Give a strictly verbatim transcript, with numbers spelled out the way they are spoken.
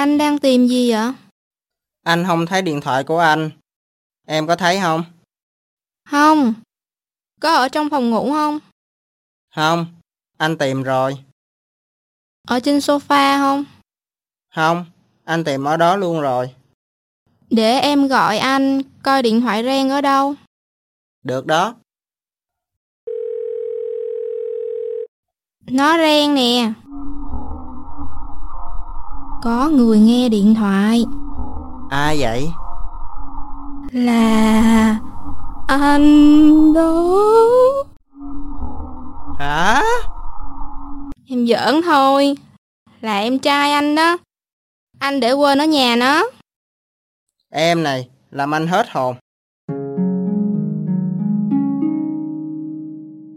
Anh đang tìm gì vậy? Anh không thấy điện thoại của anh. Em có thấy không? Không. Có ở trong phòng ngủ không? Không, anh tìm rồi. Ở trên sofa không? Không, anh tìm ở đó luôn rồi. Để em gọi anh coi điện thoại reng ở đâu. Được đó. Nó reng nè. Có người nghe điện thoại. Ai vậy? Là anh đó. Hả? Em giỡn thôi. Là em trai anh đó. Anh để quên ở nhà nó. Em này, làm anh hết hồn.